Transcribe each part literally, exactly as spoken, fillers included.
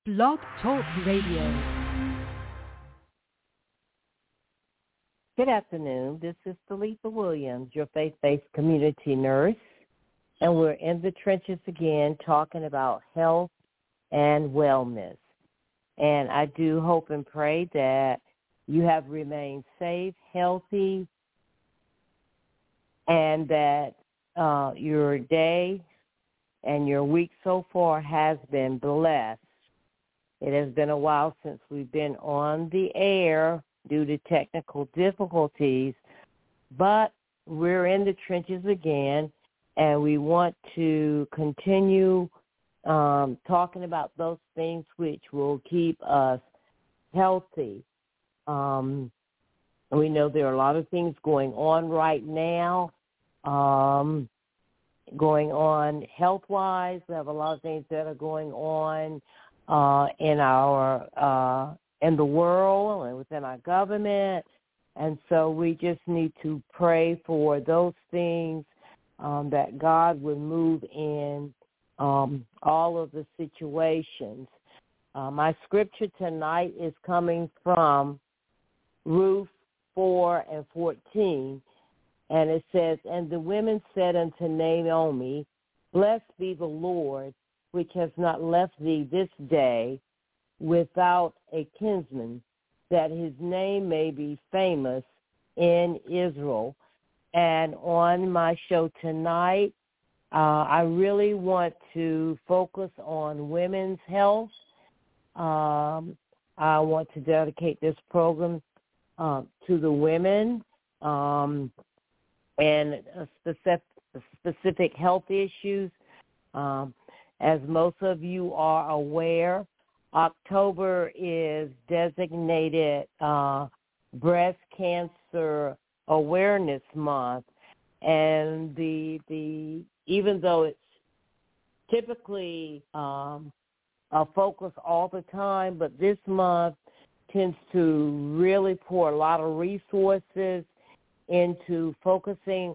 Blog Talk Radio. Good afternoon. This is Talitha Williams, your faith-based community nurse, and we're in the trenches again talking about health and wellness. And I do hope and pray that you have remained safe, healthy, and that uh, your day and your week so far has been blessed. It has been a while since we've been on the air due to technical difficulties, but we're in the trenches again, and we want to continue um, talking about those things which will keep us healthy. Um, we know there are a lot of things going on right now, um, going on health-wise. We have a lot of things that are going on uh, in our uh, in the world and within our government, and so we just need to pray for those things, um, that God would move in um, all of the situations. Uh, my scripture tonight is coming from Ruth four and fourteen, and it says, "And the women said unto Naomi, Blessed be the Lord, which has not left thee this day without a kinsman, that his name may be famous in Israel." And on my show tonight, uh, I really want to focus on women's health. Um, I want to dedicate this program uh, to the women um, and uh, specific, specific health issues. Um, as most of you are aware, October is designated uh, Breast Cancer Awareness Month, and the the even though it's typically um, a focus all the time, but this month tends to really pour a lot of resources into focusing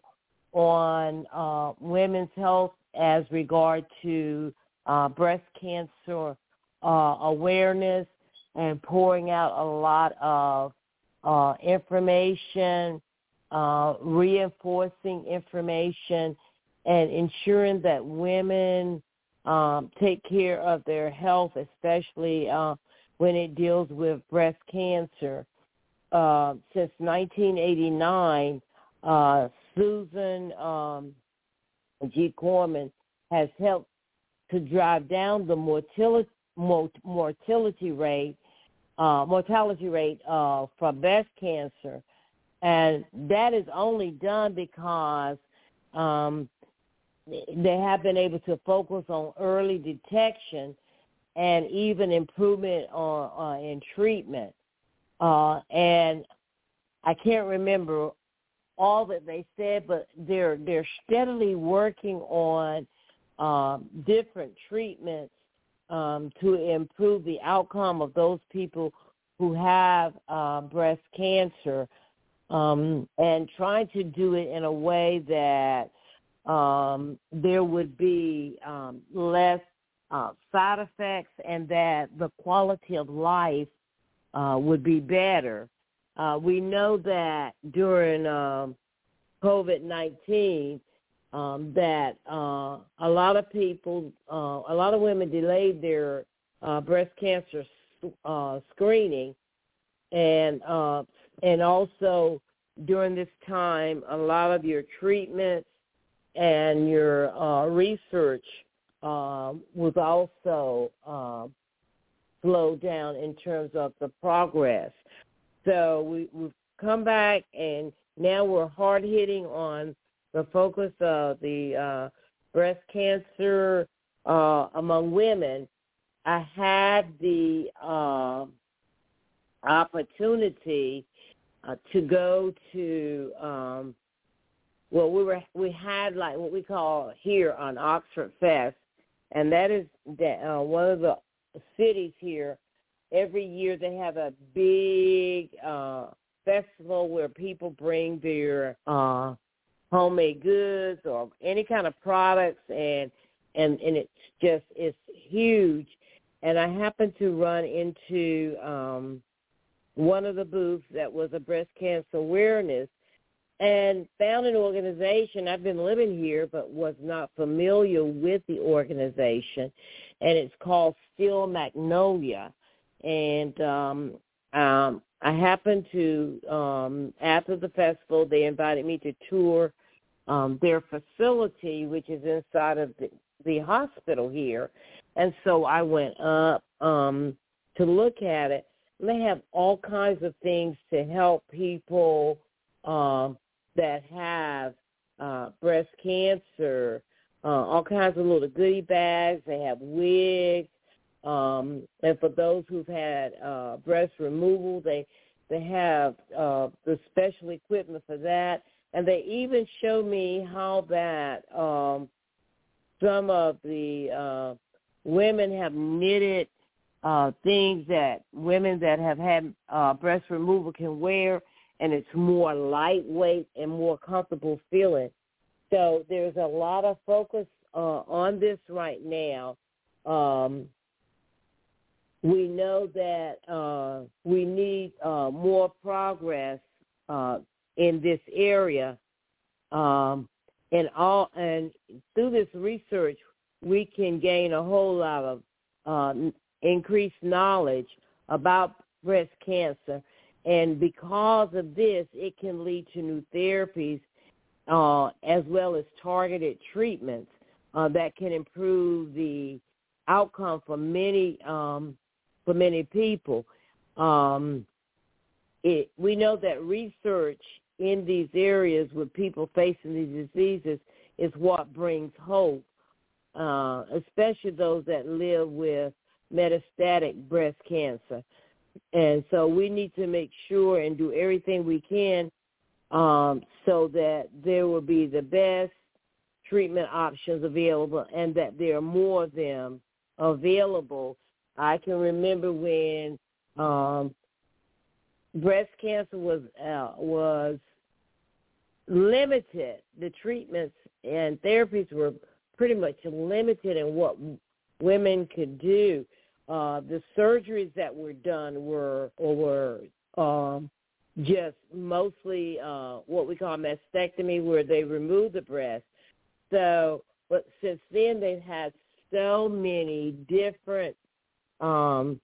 on uh, women's health as regard to uh, breast cancer uh, awareness, and pouring out a lot of uh, information, uh, reinforcing information, and ensuring that women um, take care of their health, especially uh, when it deals with breast cancer. Uh, since nineteen eighty-nine, uh, Susan um, G. Corman has helped to drive down the mortality mortality rate, uh, mortality rate uh, for breast cancer, and that is only done because um, they have been able to focus on early detection and even improvement on, uh, in treatment. Uh, and I can't remember all that they said, but they're they're steadily working on um, different treatments um, to improve the outcome of those people who have uh, breast cancer, um, and trying to do it in a way that um, there would be um, less uh, side effects and that the quality of life uh, would be better. Uh, we know that during um, COVID nineteen, um, that uh, a lot of people, uh, a lot of women delayed their uh, breast cancer uh, screening, and uh, and also during this time, a lot of your treatments and your uh, research uh, was also uh, slowed down in terms of the progress. So we, we've come back, and now we're hard-hitting on the focus of the uh, breast cancer uh, among women. I had the uh, opportunity uh, to go to, um, well, we were we had like what we call here on Oxford Fest, and that is that, uh, one of the cities here. Every year they have a big uh, festival where people bring their uh, homemade goods or any kind of products, and and and it's just it's huge. and I happened to run into um, one of the booths that was a breast cancer awareness, and found an organization. I've been living here but was not familiar with the organization, and it's called Steel Magnolia. And um, um, I happened to, um, after the festival, they invited me to tour um, their facility, which is inside of the, the hospital here. And so I went up um, to look at it. And they have all kinds of things to help people um, that have uh, breast cancer, uh, all kinds of little goodie bags. They have wigs. Um, and for those who've had uh, breast removal, they they have uh, the special equipment for that. And they even show me how that um, some of the uh, women have knitted uh, things that women that have had uh, breast removal can wear, and it's more lightweight and more comfortable feeling. So there's a lot of focus uh, on this right now. Um, we know that uh, we need uh, more progress uh, in this area, um, and all and through this research, we can gain a whole lot of uh, increased knowledge about breast cancer. And because of this, it can lead to new therapies uh, as well as targeted treatments uh, that can improve the outcome for many um, for many people. Um, it, we know that research in these areas with people facing these diseases is what brings hope, uh, especially those that live with metastatic breast cancer. And so we need to make sure and do everything we can um, so that there will be the best treatment options available and that there are more of them available. I can remember when um, breast cancer was uh, was limited. The treatments and therapies were pretty much limited in what women could do. Uh, the surgeries that were done were or were um, just mostly uh, what we call mastectomy, where they remove the breast. So, but since then they've had so many different um,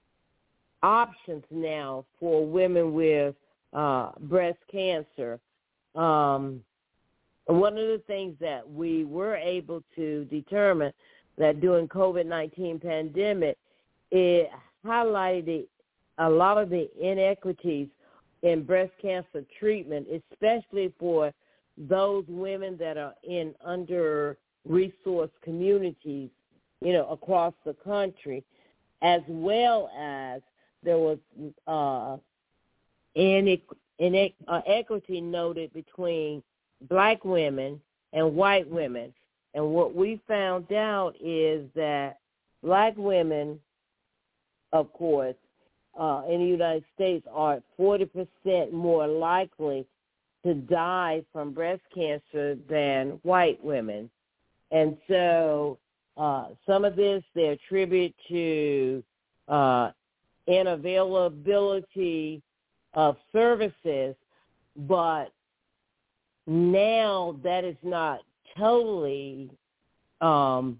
options now for women with uh, breast cancer. Um, one of the things that we were able to determine that during COVID nineteen pandemic, it highlighted a lot of the inequities in breast cancer treatment, especially for those women that are in under-resourced communities, you know, across the country, as well as there was uh, inequity noted between black women and white women. And what we found out is that black women, of course, uh, in the United States are forty percent more likely to die from breast cancer than white women. And so uh, some of this they attribute to uh, unavailability of services, but now that is not totally um,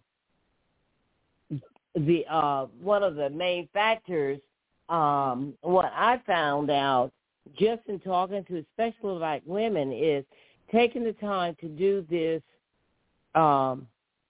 the uh, one of the main factors. Um, what I found out just in talking to especially like women is taking the time to do this um,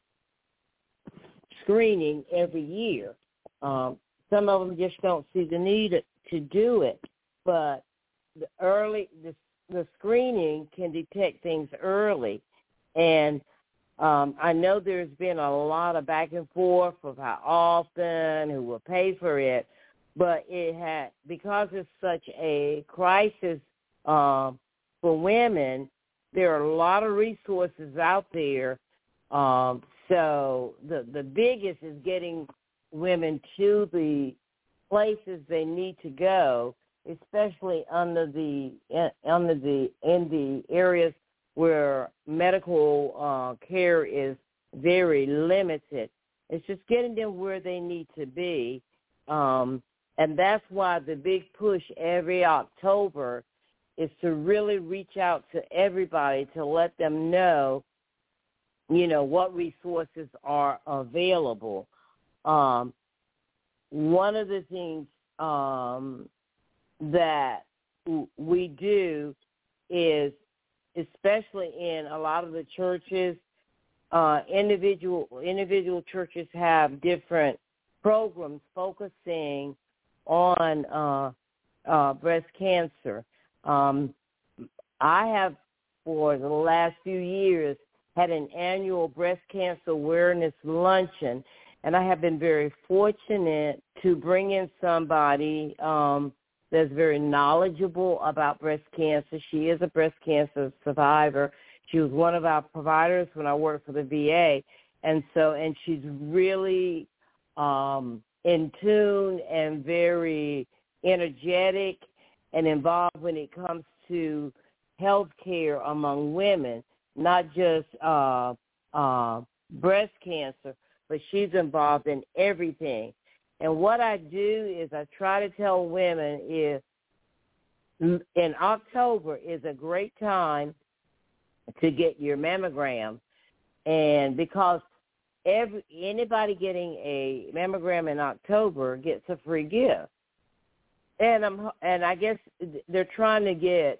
screening every year. Um, some of them just don't see the need to do it, but the early the, the screening can detect things early. And um, I know there's been a lot of back and forth of how often, who will pay for it, but it had, because it's such a crisis um, for women, there are a lot of resources out there. Um, so the the biggest is getting women to the places they need to go, especially under the under the in the areas where medical uh, care is very limited. It's just getting them where they need to be. Um, and that's why the big push every October is to really reach out to everybody to let them know, you know, what resources are available. Um, one of the things um, that we do is, especially in a lot of the churches, uh, individual individual churches have different programs focusing on uh, uh, breast cancer. Um, I have, for the last few years, had an annual breast cancer awareness luncheon, and I have been very fortunate to bring in somebody um, that's very knowledgeable about breast cancer. She is a breast cancer survivor. She was one of our providers when I worked for the V A, and so and she's really um, in tune and very energetic and involved when it comes to health care among women, not just uh, uh, breast cancer, but she's involved in everything. And what I do is I try to tell women is in October is a great time to get your mammogram, and because every anybody getting a mammogram in October gets a free gift. And I'm and I guess they're trying to get,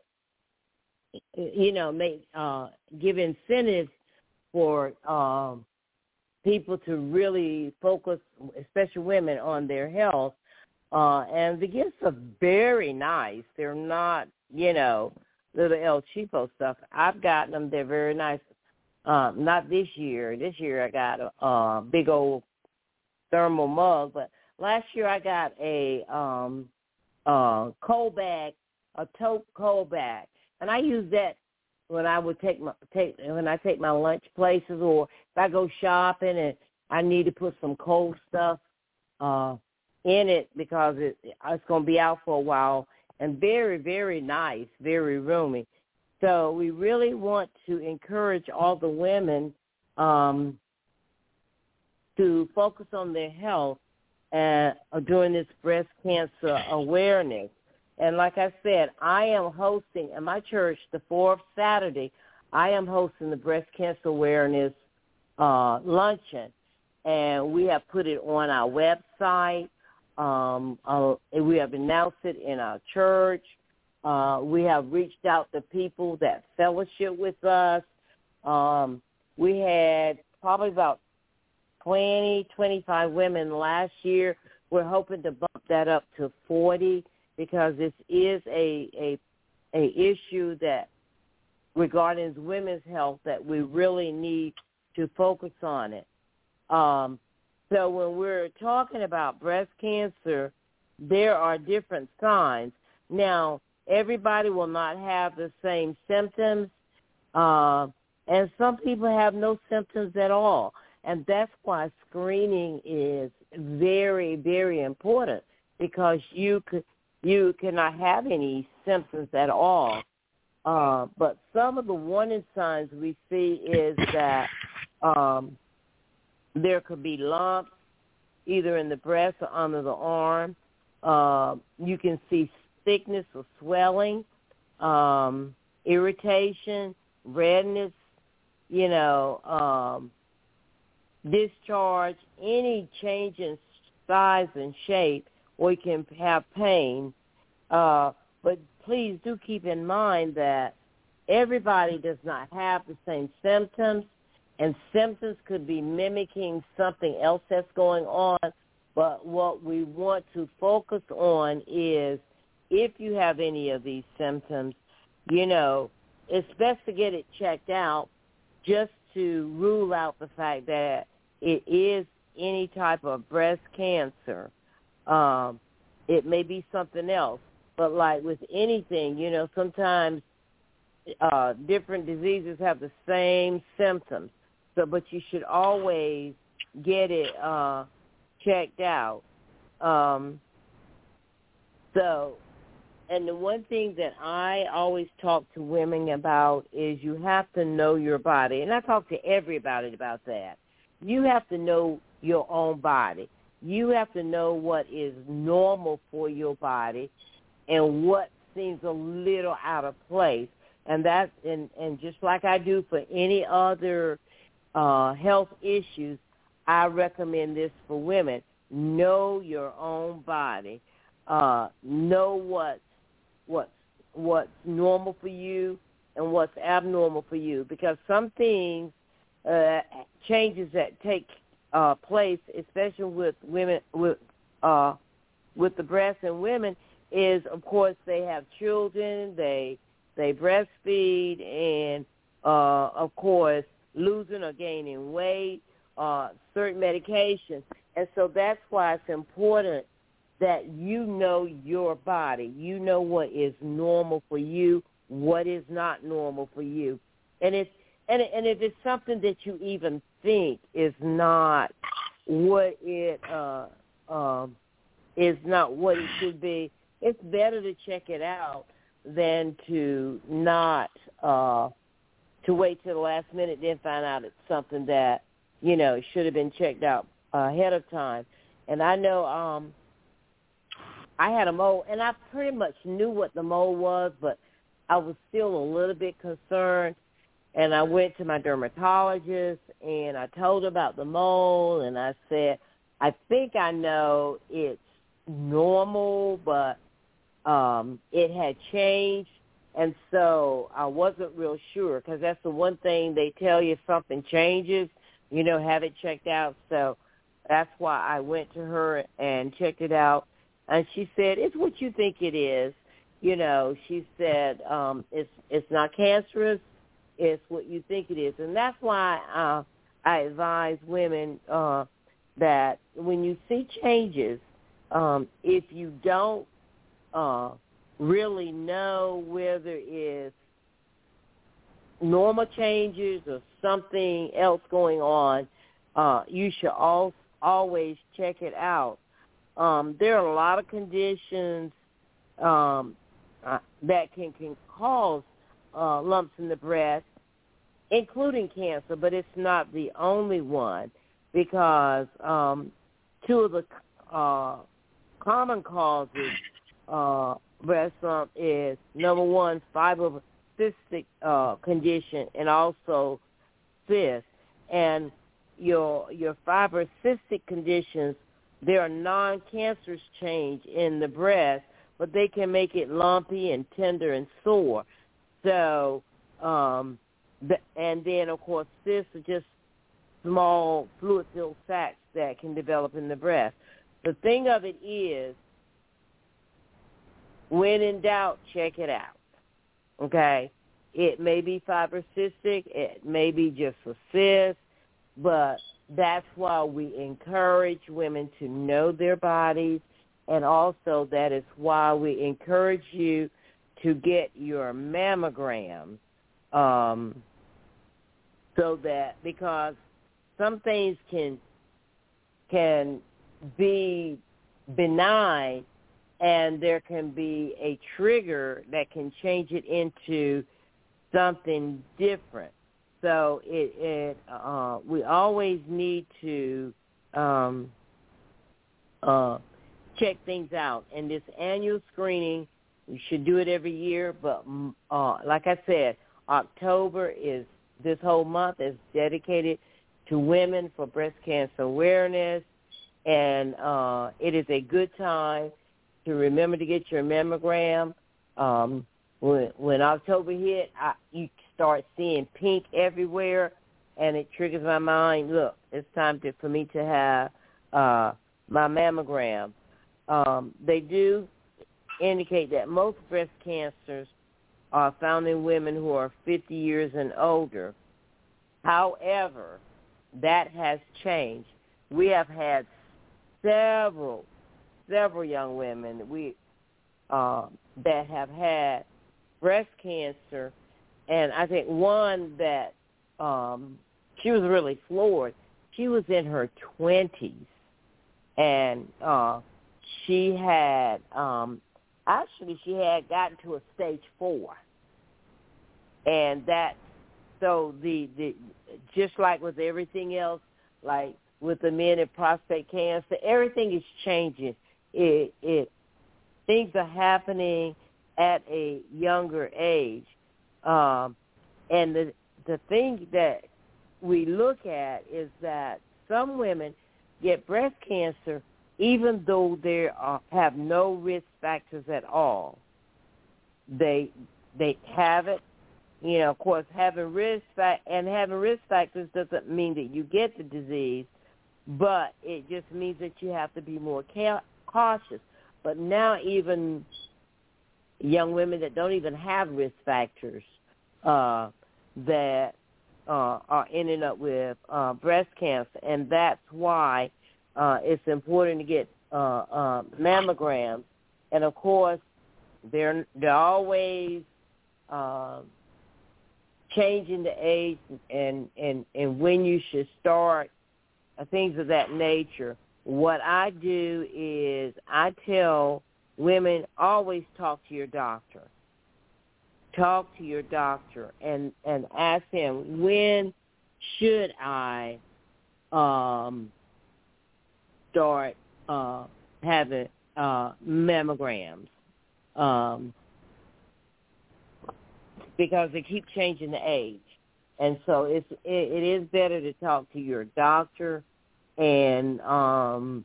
you know, make uh, give incentives for um, people to really focus, especially women, on their health. Uh, and the gifts are very nice. They're not, you know, little El Cheapo stuff. I've gotten them. They're very nice. Um, not this year. This year I got a, a big old thermal mug, but last year I got a um, uh, coal bag, a tote coal bag, and I use that when I would take my take when I take my lunch places, or if I go shopping and I need to put some cold stuff uh, in it because it, it's going to be out for a while. And very, very nice, very roomy. So we really want to encourage all the women um, to focus on their health uh, during this breast cancer awareness. And like I said, I am hosting at my church the fourth Saturday. I am hosting the breast cancer awareness uh, luncheon, and we have put it on our website. Um, uh, we have announced it in our church. Uh, we have reached out to people that fellowship with us. Um, we had probably about twenty, twenty-five women last year. We're hoping to bump that up to forty because this is a a, a issue that regarding women's health that we really need to focus on it. Um, So when we're talking about breast cancer, there are different signs. Now, everybody will not have the same symptoms, uh, and some people have no symptoms at all. And that's why screening is very, very important, because you could, you cannot have any symptoms at all. Uh, but some of the warning signs we see is that um, there could be lumps, either in the breast or under the arm. Uh, you can see thickness or swelling, um, irritation, redness, you know, um, discharge, any change in size and shape, or you can have pain. Uh, but please do keep in mind that everybody does not have the same symptoms, and symptoms could be mimicking something else that's going on. But what we want to focus on is if you have any of these symptoms, you know, it's best to get it checked out just to rule out the fact that it is any type of breast cancer. Um, it may be something else. But like with anything, you know, sometimes uh, different diseases have the same symptoms. So, but you should always get it uh, checked out. Um, so, and the one thing that I always talk to women about is you have to know your body. And I talk to everybody about that. You have to know your own body. You have to know what is normal for your body and what seems a little out of place. And that's and, and just like I do for any other uh, health issues, I recommend this for women. Know your own body. Uh, know what what's what's normal for you and what's abnormal for you, because some things uh, changes that take uh, place, especially with women with uh, with the breast and women, is of course they have children, they they breastfeed, and uh, of course losing or gaining weight, uh, certain medications, and so that's why it's important that you know your body. You know what is normal for you, what is not normal for you. And it's and and if it's something that you even think is not what it uh, um, is not what it should be, it's better to check it out than to not uh, to wait till the last minute, then find out it's something that you know should have been checked out ahead of time. And I know. Um, I had a mole, and I pretty much knew what the mole was, but I was still a little bit concerned. And I went to my dermatologist, and I told her about the mole, and I said, I think I know it's normal, but um, it had changed. And so I wasn't real sure, because that's the one thing they tell you, if something changes, you know, have it checked out. So that's why I went to her and checked it out. And she said, it's what you think it is. You know, she said, um, it's it's not cancerous. It's what you think it is. And that's why uh, I advise women uh, that when you see changes, um, if you don't uh, really know whether it's normal changes or something else going on, uh, you should al- always check it out. Um, there are a lot of conditions um, uh, that can, can cause uh, lumps in the breast, including cancer, but it's not the only one, because um, two of the uh, common causes uh, breast lump is, number one, fibrocystic uh, condition, and also cysts. And your your fibrocystic conditions, there are non-cancerous change in the breast, but they can make it lumpy and tender and sore. So, um, the, and then, of course, cysts are just small fluid-filled sacs that can develop in the breast. The thing of it is, when in doubt, check it out, okay? It may be fibrocystic, it may be just a cyst, but that's why we encourage women to know their bodies, and also that is why we encourage you to get your mammogram, um, so that, because some things can can be benign, and there can be a trigger that can change it into something different. So it, it uh, we always need to um, uh, check things out. And this annual screening, we should do it every year. But uh, like I said, October is, this whole month is dedicated to women for breast cancer awareness. And uh, it is a good time to remember to get your mammogram. Um, when, when October hit, I, you start seeing pink everywhere, and it triggers my mind, look, it's time to, for me to have uh, my mammogram. Um, they do indicate that most breast cancers are found in women who are fifty years and older. However, that has changed. We have had several, several young women we uh, that have had breast cancer. And I think one that um, she was really floored. She was in her twenties, and uh, she had um, actually she had gotten to a stage four, and that so the the just like with everything else, like with the men in prostate cancer. Everything is changing. It, it things are happening at a younger age, um, and the the thing that we look at is that some women get breast cancer even though they are, have no risk factors at all. They they have it. You know, of course, having risk fa- and having risk factors doesn't mean that you get the disease, but it just means that you have to be more ca- cautious. But now even young women that don't even have risk factors uh, that uh, are ending up with uh, breast cancer, and that's why uh, it's important to get uh, uh, mammograms. And of course, they're they're always uh, changing the age and, and, and when you should start, uh, things of that nature. What I do is I tell women, always talk to your doctor. Talk to your doctor and, and ask him, when should I um, start uh, having uh, mammograms? Um, because they keep changing the age. And so it's, it, it is better to talk to your doctor. And um,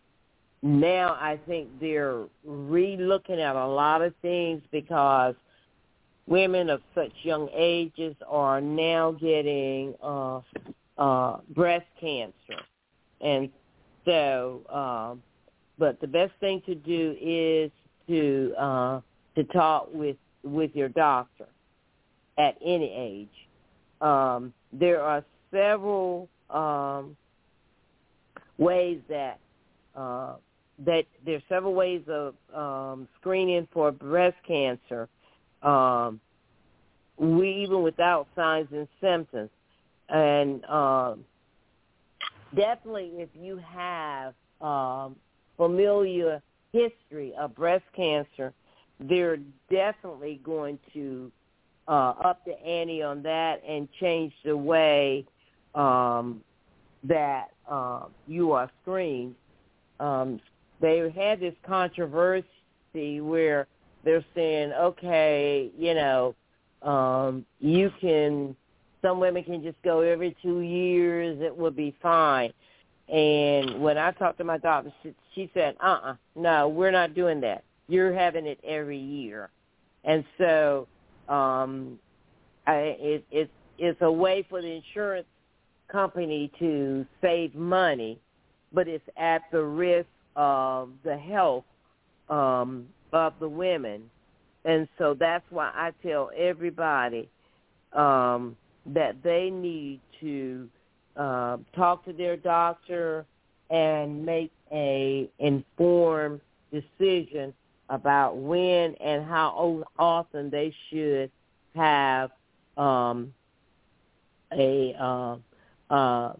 now I think they're re-looking at a lot of things because women of such young ages are now getting uh, uh, breast cancer. And so, um, but the best thing to do is to uh, to talk with, with your doctor at any age. Um, there are several um, ways that uh, that there's several ways of um, screening for breast cancer. Um, we even without signs and symptoms, and um, definitely if you have um, familiar history of breast cancer, they're definitely going to uh, up the ante on that and change the way um, that uh, you are screened. Um, they had this controversy where they're saying, okay, you know, um, you can, some women can just go every two years, it will be fine. And when I talked to my doctor, she, she said, uh-uh, no, we're not doing that. You're having it every year. And so um, I, it, it, it's a way for the insurance company to save money, but it's at the risk of the health um, of the women. And so that's why I tell everybody um, that they need to uh, talk to their doctor and make a informed decision about when and how often they should have um, a uh, uh,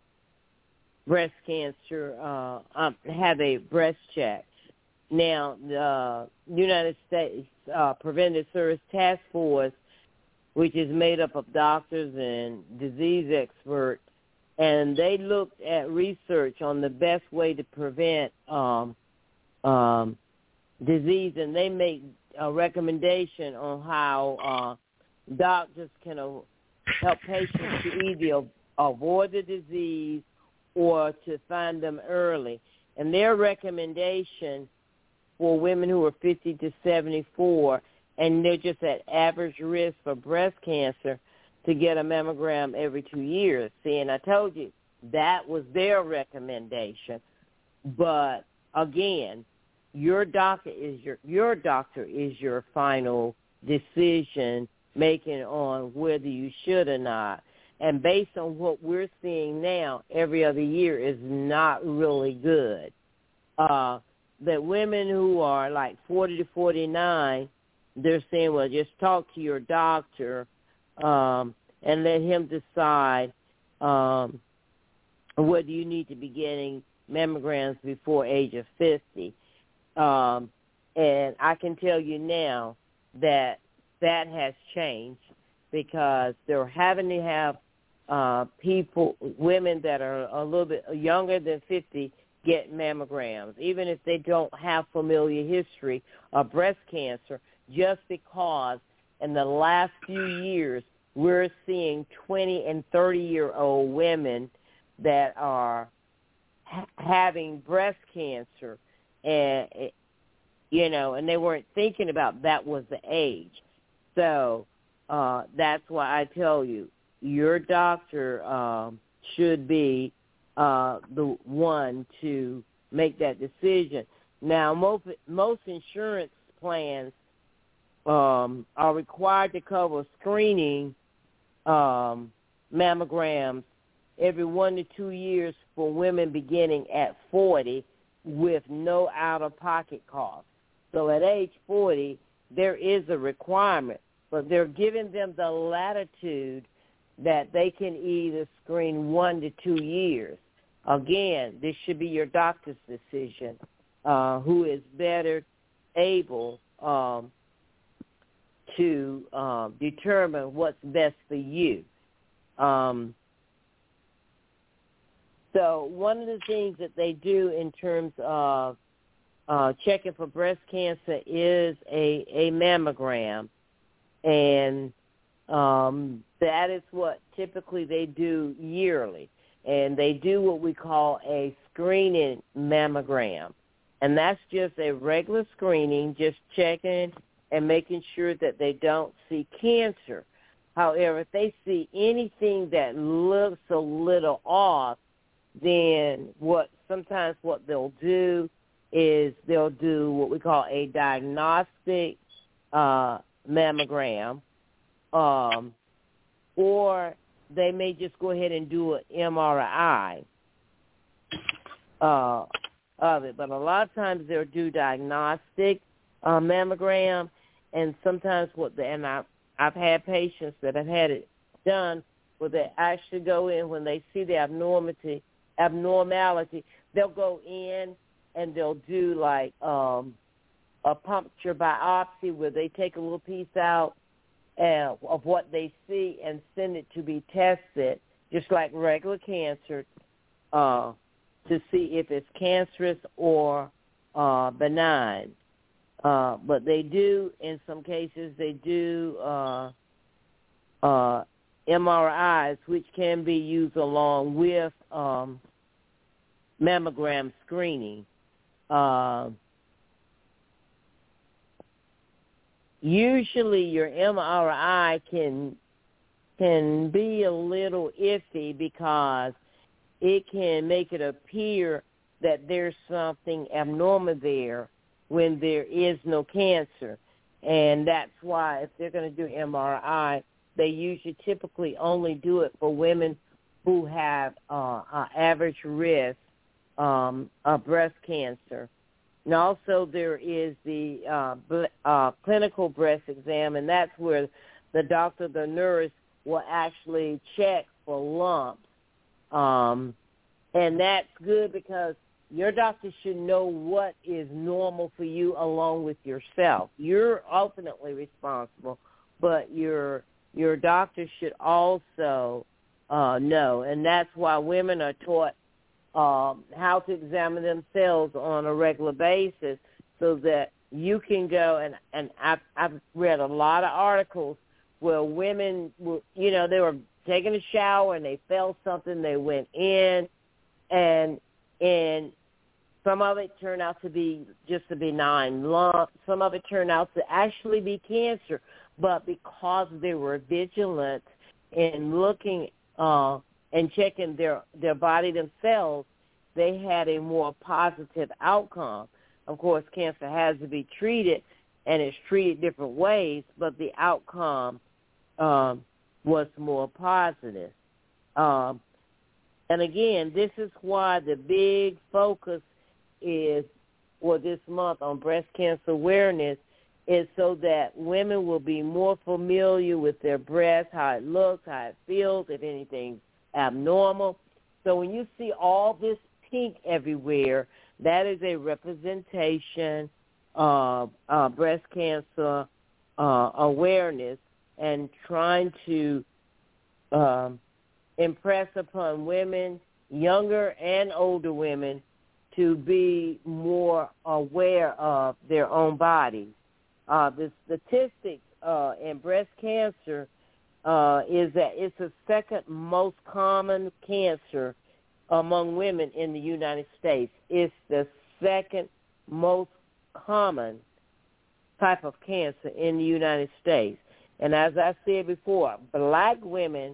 breast cancer, uh, um, have a breast check. Now, the United States uh, Preventive Service Task Force, which is made up of doctors and disease experts, and they looked at research on the best way to prevent um, um, disease, and they make a recommendation on how uh, doctors can uh, help patients to either avoid the disease or to find them early. And their recommendation for women who are fifty to seventy-four, and they're just at average risk for breast cancer, to get a mammogram every two years. See, and I told you that was their recommendation. But again, your doctor is your your doctor is your final decision making on whether you should or not. And based on what we're seeing now, every other year is not really good. Uh, that women who are like forty to forty-nine, they're saying, well, just talk to your doctor um, and let him decide um, whether you need to be getting mammograms before age of fifty. Um, and I can tell you now that that has changed because they're having to have uh, people, women that are a little bit younger than fifty get mammograms, even if they don't have familiar history of breast cancer, just because in the last few years we're seeing twenty and thirty-year-old women that are ha- having breast cancer, and you know, and they weren't thinking about that was the age. So uh, that's why I tell you, your doctor um, should be uh, the one to make that decision. Now, most, most insurance plans um, are required to cover screening um, mammograms every one to two years for women beginning at forty with no out-of-pocket costs. So at age forty, there is a requirement, but they're giving them the latitude that they can either screen one to two years. Again, this should be your doctor's decision, uh, who is better able um, to um, determine what's best for you. Um, so one of the things that they do in terms of uh, checking for breast cancer is a, a mammogram, and um, that is what typically they do yearly. And they do what we call a screening mammogram. And that's just a regular screening, just checking and making sure that they don't see cancer. However, if they see anything that looks a little off, then what sometimes what they'll do is they'll do what we call a diagnostic uh, mammogram, um, or they may just go ahead and do an M R I uh, of it. But a lot of times they'll do diagnostic uh, mammogram, and sometimes what the, and I, I've had patients that have had it done where they actually go in when they see the abnormality, abnormality, they'll go in and they'll do like um, a puncture biopsy where they take a little piece out uh, of what they see and send it to be tested, just like regular cancer, uh, to see if it's cancerous or uh, benign. Uh, but they do, in some cases, they do uh, uh, M R Is, which can be used along with um, mammogram screening. Uh, usually your M R I can can be a little iffy because it can make it appear that there's something abnormal there when there is no cancer. And that's why if they're going to do M R I, they usually typically only do it for women who have uh, an average risk um, of breast cancer. And also there is the uh, bl- uh, clinical breast exam, and that's where the doctor, the nurse, will actually check for lumps. Um, and that's good because your doctor should know what is normal for you along with yourself. You're ultimately responsible, but your your doctor should also uh, know. And that's why women are taught um, how to examine themselves on a regular basis so that you can go, and, and I've, I've read a lot of articles where women, were, you know, they were taking a shower and they felt something, they went in, and and some of it turned out to be just a benign lump. Some of it turned out to actually be cancer. But because they were vigilant in looking uh, and checking their, their body themselves, they had a more positive outcome. Of course, cancer has to be treated, and it's treated different ways, but the outcome um, was more positive. Um, and again, this is why the big focus is for this month on breast cancer awareness is so that women will be more familiar with their breast, how it looks, how it feels, if anything's abnormal. So when you see all this pink everywhere, that is a representation of uh, breast cancer uh, awareness and trying to um, impress upon women, younger and older women, to be more aware of their own bodies. Uh, the statistics uh, in breast cancer uh, is that it's the second most common cancer among women in the United States. It's the second most common type of cancer in the United States. And as I said before, black women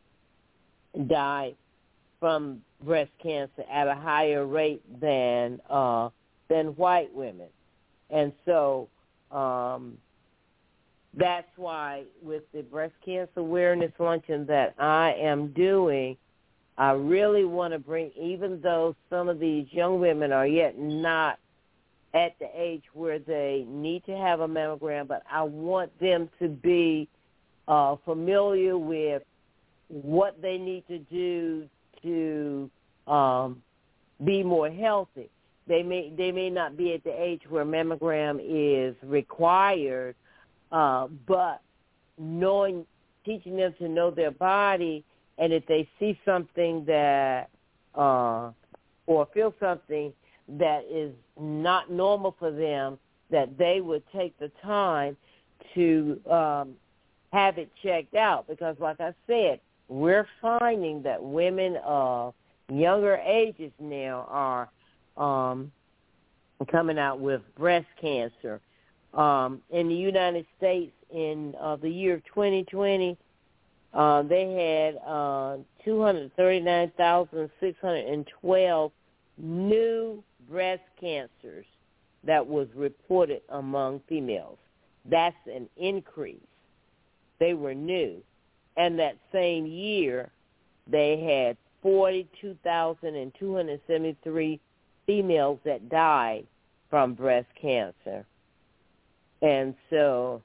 die from breast cancer at a higher rate than uh, than white women. And so um, that's why with the breast cancer awareness luncheon that I am doing, I really want to bring, even though some of these young women are yet not at the age where they need to have a mammogram, but I want them to be uh, familiar with what they need to do to um, be more healthy. They may they may not be at the age where mammogram is required, uh, but knowing, teaching them to know their body, and if they see something that uh, or feel something that is not normal for them, that they would take the time to um, have it checked out. Because like I said, we're finding that women of younger ages now are um, coming out with breast cancer. Um, in the United States, in uh, the year twenty twenty, uh, they had uh, two hundred thirty-nine thousand six hundred twelve new breast cancers that was reported among females. That's an increase. They were new. And that same year, they had forty-two thousand two hundred seventy-three females that died from breast cancer. And so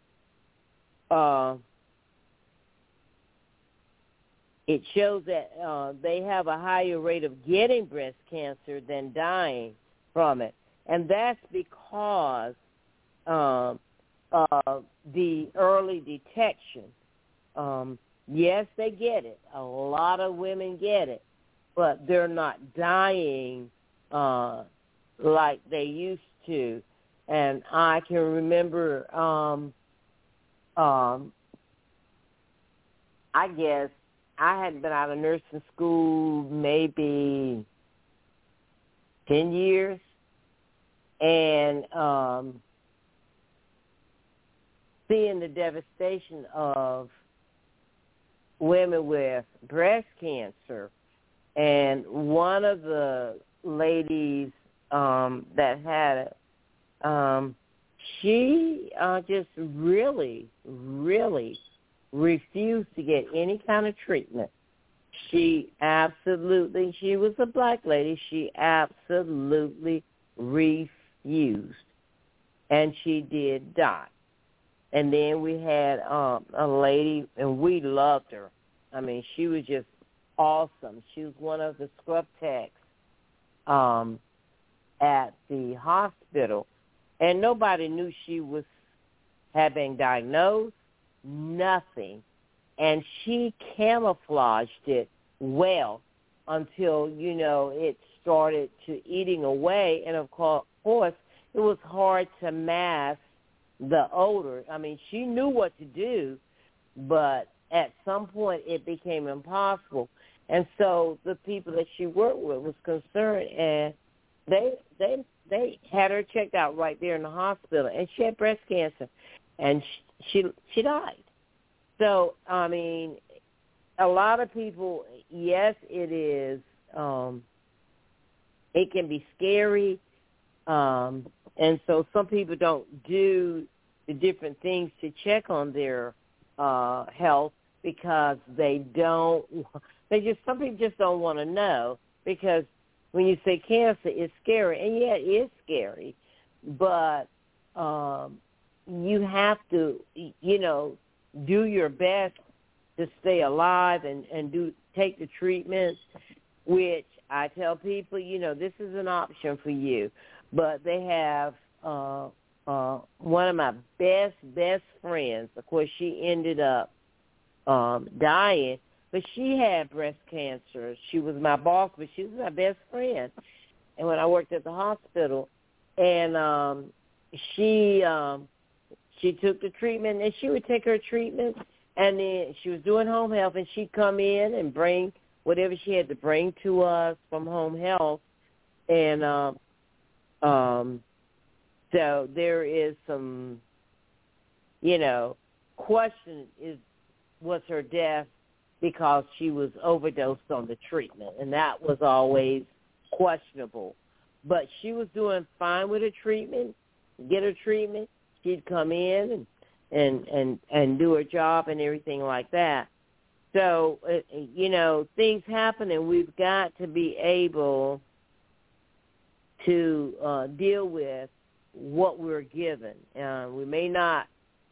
uh, it shows that uh, they have a higher rate of getting breast cancer than dying from it. And that's because uh, of the early detection. Um, yes, they get it. A lot of women get it, but they're not dying uh, like they used to. And I can remember, um, um, I guess, I had been out of nursing school maybe ten years, and um, seeing the devastation of women with breast cancer. And one of the ladies um, that had it, um, she uh, just really, really refused to get any kind of treatment. She absolutely, she was a black lady, she absolutely refused. And she did die. And then we had um, a lady, and we loved her. I mean, she was just awesome. She was one of the scrub techs um, at the hospital. And nobody knew she was had been diagnosed, nothing. And she camouflaged it well until, you know, it started to eating away. And, of course, it was hard to mask the odor. I mean, she knew what to do, but at some point it became impossible. And so the people that she worked with was concerned, and they they they had her checked out right there in the hospital, and she had breast cancer, and she she, she died. So, I mean, a lot of people, yes, it is, um, it can be scary, um, and so some people don't do the different things to check on their uh, health because they don't, they just, some people just don't want to know, because when you say cancer, it's scary, and yeah, it is scary, but um, you have to, you know, do your best to stay alive and, and do take the treatments, which I tell people, you know, this is an option for you. But they have uh, uh, one of my best, best friends. Of course, she ended up um, dying, but she had breast cancer. She was my boss, but she was my best friend. And when I worked at the hospital, and um, she um, she took the treatment, and she would take her treatment, and then she was doing home health, and she'd come in and bring whatever she had to bring to us from home health, and um, um, so there is some, you know, question is was her death because she was overdosed on the treatment, and that was always questionable. But she was doing fine with her treatment, get her treatment. She'd come in and and and, and do her job and everything like that. So, uh, you know, things happen, and we've got to be able to uh, deal with what we're given. Uh, we may not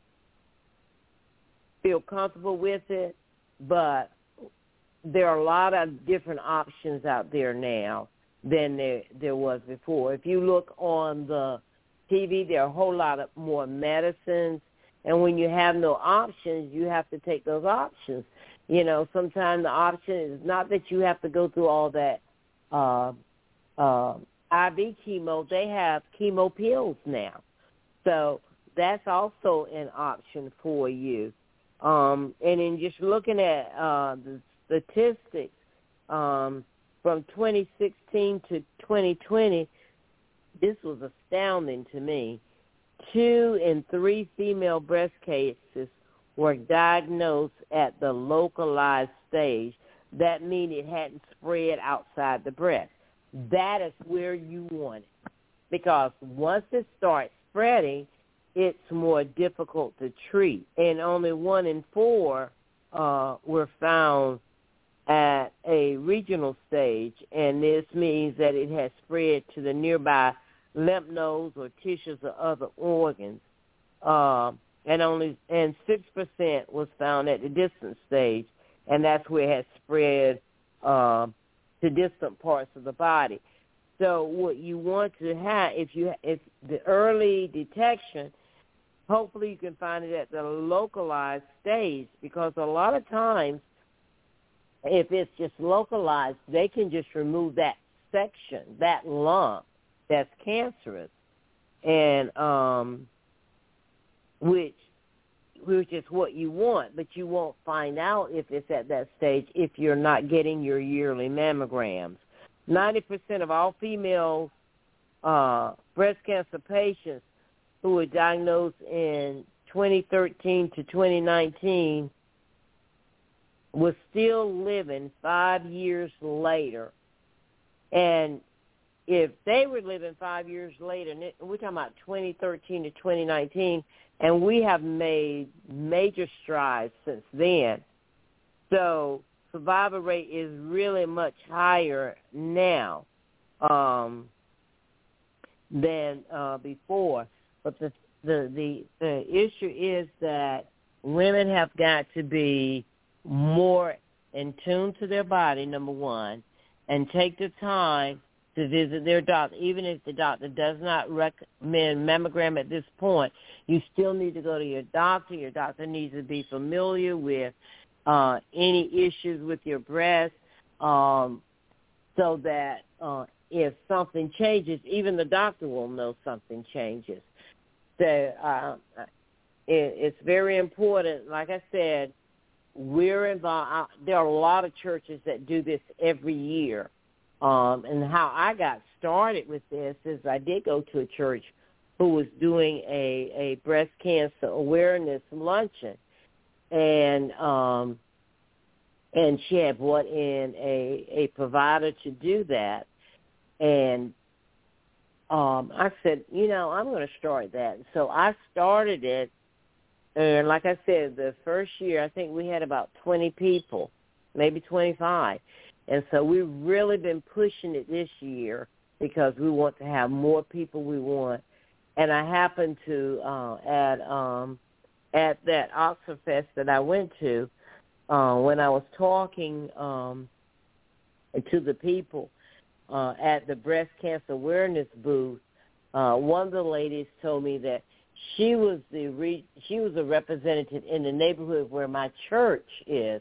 feel comfortable with it, but there are a lot of different options out there now than there, there was before. If you look on the T V, there are a whole lot of more medicines, and when you have no options, you have to take those options. You know, sometimes the option is not that you have to go through all that uh, uh, I V chemo. They have chemo pills now. So that's also an option for you. Um, and in just looking at uh, the statistics um, from twenty sixteen to twenty twenty, this was astounding to me. Two in three female breast cases were diagnosed at the localized stage. That means it hadn't spread outside the breast. That is where you want it, because once it starts spreading, it's more difficult to treat. And only one in four uh, were found at a regional stage, and this means that it has spread to the nearby lymph nodes or tissues or other organs. Uh, and only and six percent was found at the distant stage, and that's where it has spread uh, to distant parts of the body. So what you want to have, if you if the early detection, hopefully you can find it at the localized stage, because a lot of times, if it's just localized, they can just remove that section, that lump that's cancerous, and um, which which is what you want, but you won't find out if it's at that stage if you're not getting your yearly mammograms. ninety percent of all female uh, breast cancer patients who were diagnosed in twenty thirteen to twenty nineteen was still living five years later. And if they were living five years later, and we're talking about twenty thirteen to twenty nineteen, and we have made major strides since then. So survival rate is really much higher now um, than uh, before. But the, the the the issue is that women have got to be more in tune to their body, number one, and take the time to visit their doctor. Even if the doctor does not recommend mammogram at this point, you still need to go to your doctor. Your doctor needs to be familiar with uh, any issues with your breast, um, so that uh, if something changes, even the doctor will know something changes. So uh, it, it's very important. Like I said, we're involved. There are a lot of churches that do this every year. Um, and how I got started with this is I did go to a church who was doing a, a breast cancer awareness luncheon, and um, and she had brought in a, a provider to do that. And um, I said, you know, I'm going to start that. So I started it, and like I said, the first year I think we had about twenty people, maybe twenty-five. And so we've really been pushing it this year because we want to have more people we want. And I happened to, uh, at um, at that Oxford Fest that I went to, uh, when I was talking um, to the people uh, at the breast cancer awareness booth, uh, one of the ladies told me that she was the re- she was a representative in the neighborhood where my church is.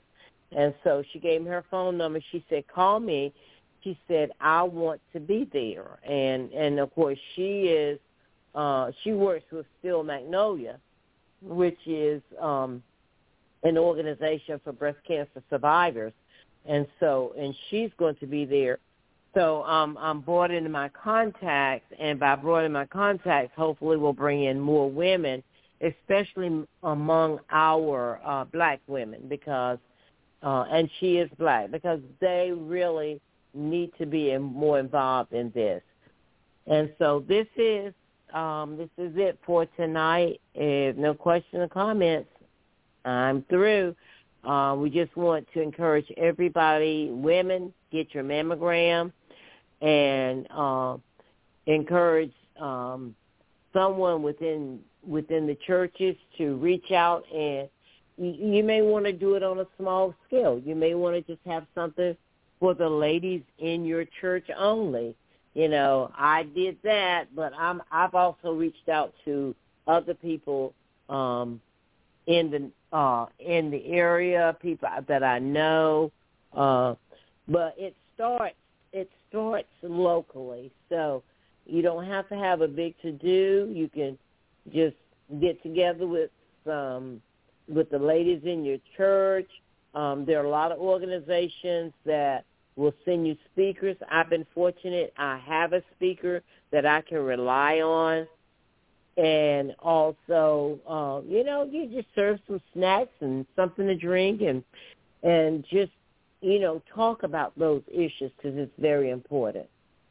And so she gave me her phone number. She said, call me. She said, I want to be there. And, and of course, she is, uh, she works with Steel Magnolia, which is um, an organization for breast cancer survivors. And so, and she's going to be there. So um, I'm broadening my contacts, and by broadening my contacts, hopefully we'll bring in more women, especially among our uh, black women, because, uh, and she is black, because they really need to be in, more involved in this. And so this is um, this is it for tonight. If no questions or comments, I'm through. Uh, we just want to encourage everybody, women, get your mammogram, and uh, encourage um, someone within within the churches to reach out. And you, you may want to do it on a small scale. You may want to just have something for the ladies in your church only. You know, I did that, but I'm, I've also reached out to other people um, in the uh, in the area, people that I know. Uh, but it starts it starts locally, so you don't have to have a big to do. You can just get together with some with the ladies in your church. Um, there are a lot of organizations that will send you speakers. I've been fortunate. I have a speaker that I can rely on. And also, uh, you know, you just serve some snacks and something to drink and and just, you know, talk about those issues because it's very important.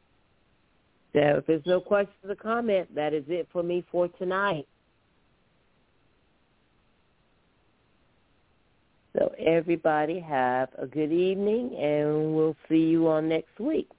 So if there's no questions or comments, that is it for me for tonight. So everybody have a good evening, and we'll see you on next week.